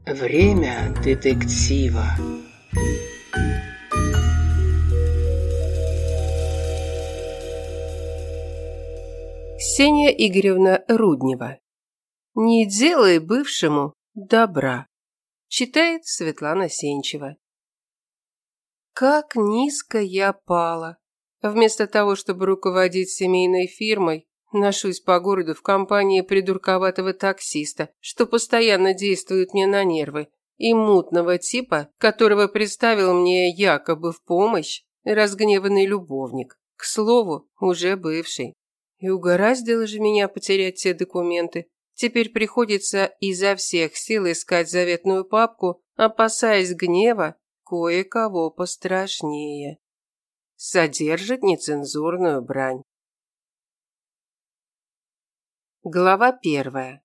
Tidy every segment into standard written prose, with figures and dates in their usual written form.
Время детектива. Ксения Игоревна Руднева. «Не делай бывшему добра», читает Светлана Сенчева. Как низко я пала. Вместо того, чтобы руководить семейной фирмой, ношусь по городу в компании придурковатого таксиста, что постоянно действует мне на нервы, и мутного типа, которого представил мне якобы в помощь разгневанный любовник, к слову, уже бывший. И угораздило же меня потерять все документы. Теперь приходится изо всех сил искать заветную папку, опасаясь гнева кое-кого пострашнее. Содержит нецензурную брань. Глава 1.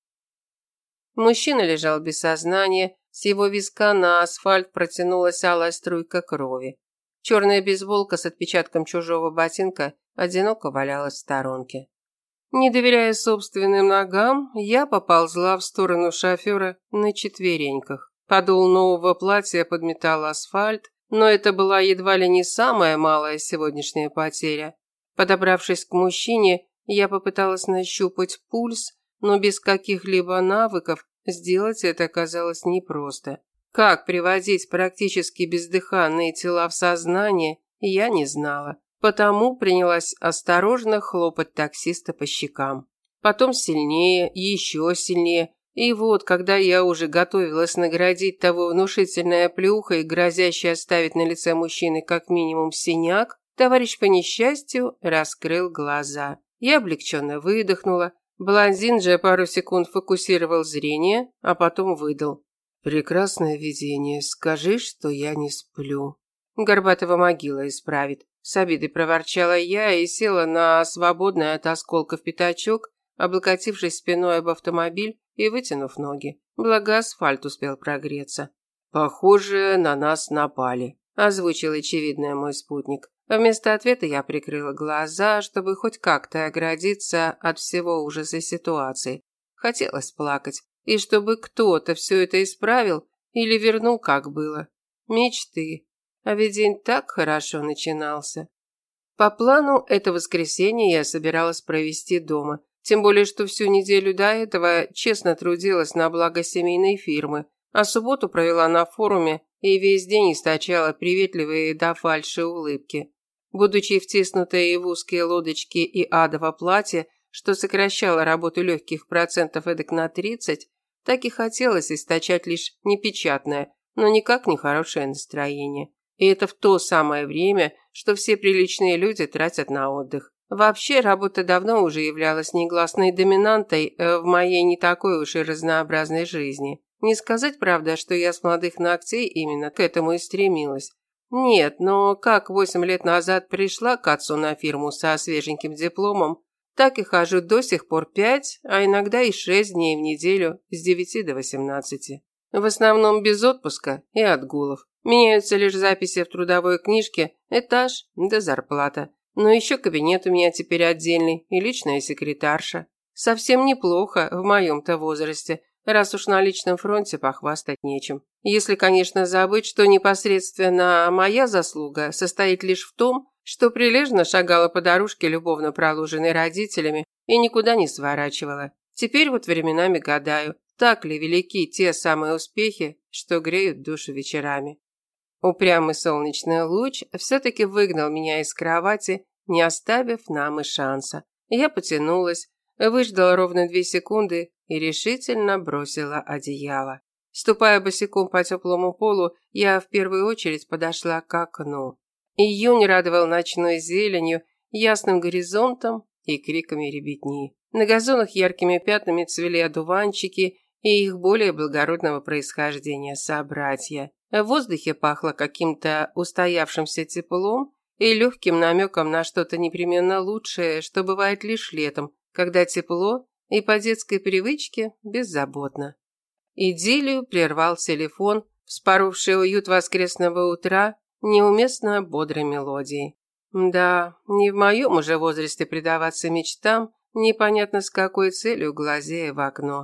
Мужчина лежал без сознания, с его виска на асфальт протянулась алая струйка крови. Черная бейсболка с отпечатком чужого ботинка одиноко валялась в сторонке. Не доверяя собственным ногам, я поползла в сторону шофера на четвереньках. Подол нового платья подметал асфальт, но это была едва ли не самая малая сегодняшняя потеря. Подобравшись к мужчине, я попыталась нащупать пульс, но без каких-либо навыков сделать это оказалось непросто. Как приводить практически бездыханные тела в сознание, я не знала, потому принялась осторожно хлопать таксиста по щекам. Потом сильнее, еще сильнее, и вот, когда я уже готовилась наградить того внушительной оплеухой, грозящей оставить на лице мужчины как минимум синяк, товарищ по несчастью раскрыл глаза. Я облегченно выдохнула. Блондин же пару секунд фокусировал зрение, а потом выдал. «Прекрасное видение, скажи, что я не сплю». Горбатова могила исправит. С обидой проворчала я и села на свободный от осколков пятачок, облокотившись спиной об автомобиль и вытянув ноги. Благо асфальт успел прогреться. «Похоже, на нас напали», – озвучил очевидное мой спутник. Вместо ответа я прикрыла глаза, чтобы хоть как-то оградиться от всего ужаса ситуации. Хотелось плакать, и чтобы кто-то все это исправил или вернул, как было. Мечты. А ведь день так хорошо начинался. По плану, это воскресенье я собиралась провести дома. Тем более, что всю неделю до этого честно трудилась на благо семейной фирмы, а субботу провела на форуме и весь день источала приветливые до фальши улыбки. Будучи втиснутой в узкие лодочки и адово платье, что сокращало работу легких процентов эдак на 30, так и хотелось источать лишь непечатное, но никак не хорошее настроение. И это в то самое время, что все приличные люди тратят на отдых. Вообще, работа давно уже являлась негласной доминантой в моей не такой уж и разнообразной жизни. Не сказать, правда, что я с молодых ногтей именно к этому и стремилась. Нет, но как 8 лет назад пришла к отцу на фирму со свеженьким дипломом, так и хожу до сих пор 5, а иногда и 6 дней в неделю с 9 до 18. В основном без отпуска и отгулов. Меняются лишь записи в трудовой книжке, этаж да зарплата. Но еще кабинет у меня теперь отдельный и личная секретарша. Совсем неплохо в моем-то возрасте, раз уж на личном фронте похвастать нечем. Если, конечно, забыть, что непосредственно моя заслуга состоит лишь в том, что прилежно шагала по дорожке, любовно проложенной родителями, и никуда не сворачивала. Теперь вот временами гадаю, так ли велики те самые успехи, что греют душу вечерами. Упрямый солнечный луч все-таки выгнал меня из кровати, не оставив нам и шанса. Я потянулась, выждала ровно 2 секунды и решительно бросила одеяло. Ступая босиком по теплому полу, я в первую очередь подошла к окну. Июнь радовал ночной зеленью, ясным горизонтом и криками ребятни. На газонах яркими пятнами цвели одуванчики и их более благородного происхождения собратья. В воздухе пахло каким-то устоявшимся теплом и легким намеком на что-то непременно лучшее, что бывает лишь летом, когда тепло и по детской привычке беззаботно. Идиллию прервал телефон, вспоровший уют воскресного утра неуместно бодрой мелодией. Да, не в моем уже возрасте предаваться мечтам, непонятно с какой целью глазея в окно.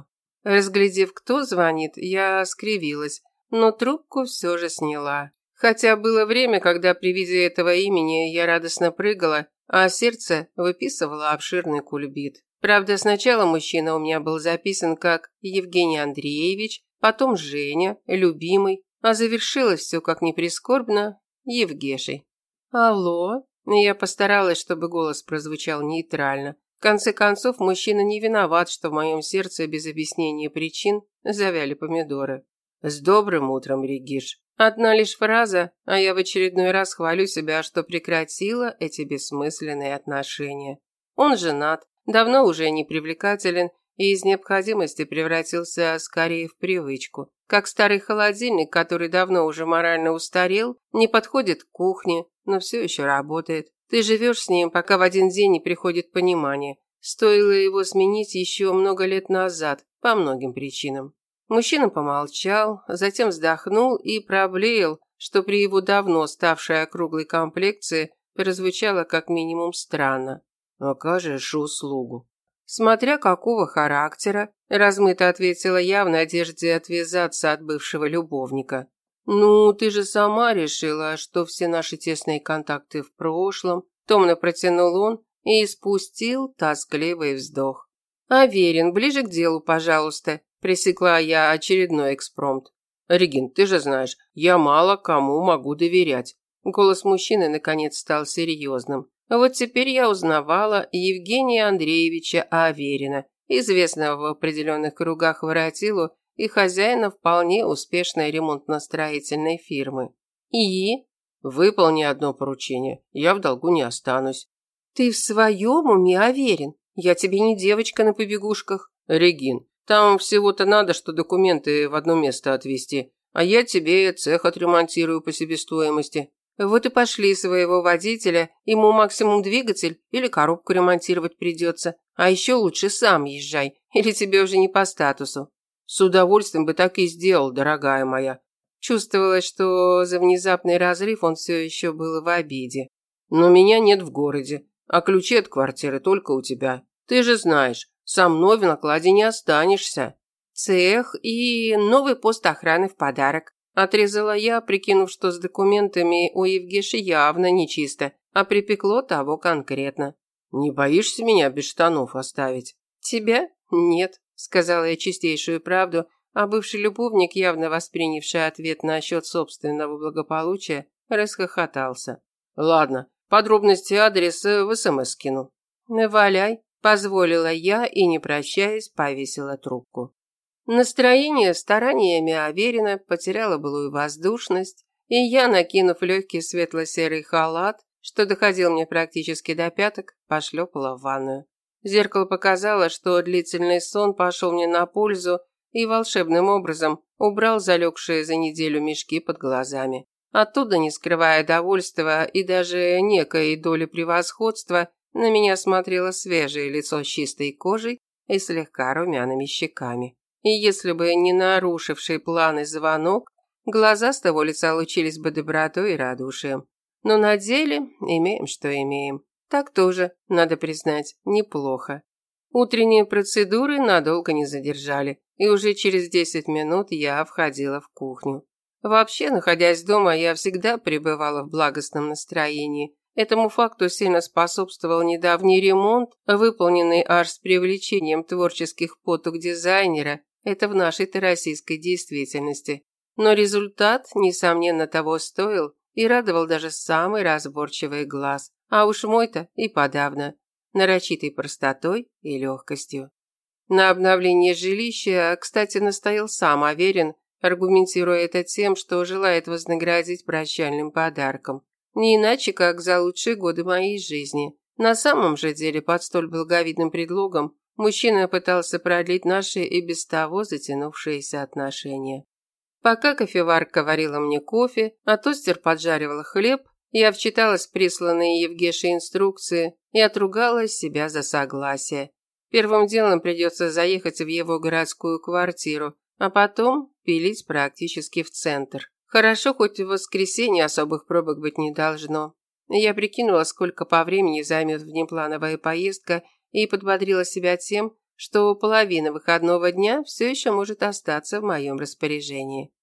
Разглядев, кто звонит, я скривилась, но трубку все же сняла. Хотя было время, когда при виде этого имени я радостно прыгала, а сердце выписывало обширный кульбит. Правда, сначала мужчина у меня был записан как Евгений Андреевич, потом Женя, любимый, а завершилось все, как ни прискорбно, Евгешей. «Алло?» Я постаралась, чтобы голос прозвучал нейтрально. В конце концов, мужчина не виноват, что в моем сердце без объяснения причин завяли помидоры. «С добрым утром, Региш!» Одна лишь фраза, а я в очередной раз хвалю себя, что прекратила эти бессмысленные отношения. Он женат, давно уже не привлекателен и из необходимости превратился скорее в привычку. Как старый холодильник, который давно уже морально устарел, не подходит к кухне, но все еще работает. Ты живешь с ним, пока в один день не приходит понимание. Стоило его сменить еще много лет назад, по многим причинам. Мужчина помолчал, затем вздохнул и проблеял, что при его давно ставшей округлой комплекции прозвучало как минимум странно. «Окажешь услугу». «Смотря какого характера», – размыто ответила я в надежде отвязаться от бывшего любовника. «Ну, ты же сама решила, что все наши тесные контакты в прошлом», – томно протянул он и испустил тоскливый вздох. «Аверин, ближе к делу, пожалуйста», – пресекла я очередной экспромт. «Регин, ты же знаешь, я мало кому могу доверять». Голос мужчины наконец стал серьезным. Вот теперь я узнавала Евгения Андреевича Аверина, известного в определенных кругах воротилу и хозяина вполне успешной ремонтно-строительной фирмы. И? Выполни одно поручение, я в долгу не останусь. Ты в своем уме, Аверин? Я тебе не девочка на побегушках. Регин, там всего-то надо, что документы в одно место отвезти, а я тебе цех отремонтирую по себестоимости. Вот и пошли своего водителя, ему максимум двигатель или коробку ремонтировать придется. А еще лучше сам езжай, или тебе уже не по статусу. С удовольствием бы так и сделал, дорогая моя. Чувствовалось, что за внезапный разрыв он все еще был в обиде. Но меня нет в городе, а ключи от квартиры только у тебя. Ты же знаешь, со мной в накладе не останешься. Цех и новый пост охраны в подарок. Отрезала я, прикинув, что с документами у Евгеши явно нечисто, а припекло того конкретно. «Не боишься меня без штанов оставить?» «Тебя? Нет», – сказала я чистейшую правду, а бывший любовник, явно воспринявший ответ насчет собственного благополучия, расхохотался. «Ладно, подробности адреса в СМС скину». «Валяй», – позволила я и, не прощаясь, повесила трубку. Настроение стараниями Аверина потеряло былую воздушность, и я, накинув легкий светло-серый халат, что доходил мне практически до пяток, пошлепала в ванную. Зеркало показало, что длительный сон пошел мне на пользу и волшебным образом убрал залегшие за неделю мешки под глазами. Оттуда, не скрывая довольства и даже некой доли превосходства, на меня смотрело свежее лицо с чистой кожей и слегка румяными щеками. И если бы не нарушивший планы звонок, глаза с того лица лучились бы добротой и радушием. Но на деле имеем, что имеем. Так тоже, надо признать, неплохо. Утренние процедуры надолго не задержали, и уже через 10 минут я входила в кухню. Вообще, находясь дома, я всегда пребывала в благостном настроении. Этому факту сильно способствовал недавний ремонт, выполненный аж с привлечением творческих потуг дизайнера. Это в нашей-то российской действительности. Но результат, несомненно, того стоил и радовал даже самый разборчивый глаз. А уж мой-то и подавно. Нарочитой простотой и легкостью. На обновление жилища, кстати, настоял сам Аверин, аргументируя это тем, что желает вознаградить прощальным подарком. Не иначе, как за лучшие годы моей жизни. На самом же деле, под столь благовидным предлогом, мужчина пытался продлить наши и без того затянувшиеся отношения. Пока кофеварка варила мне кофе, а тостер поджаривал хлеб, я вчиталась в присланные Евгешей инструкции и отругала себя за согласие. Первым делом придется заехать в его городскую квартиру, а потом пилить практически в центр. Хорошо, хоть в воскресенье особых пробок быть не должно. Я прикинула, сколько по времени займет внеплановая поездка, и подбодрила себя тем, что половина выходного дня все еще может остаться в моем распоряжении.